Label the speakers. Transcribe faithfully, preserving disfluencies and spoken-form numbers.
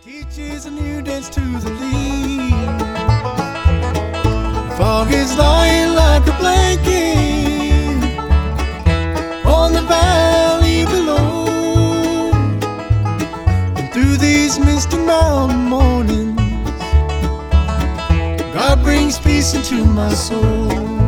Speaker 1: teaches a new dance to the leaves. Fog is lying like a blanket on the valley below, and through these misty mountain mornings, God brings peace into my soul.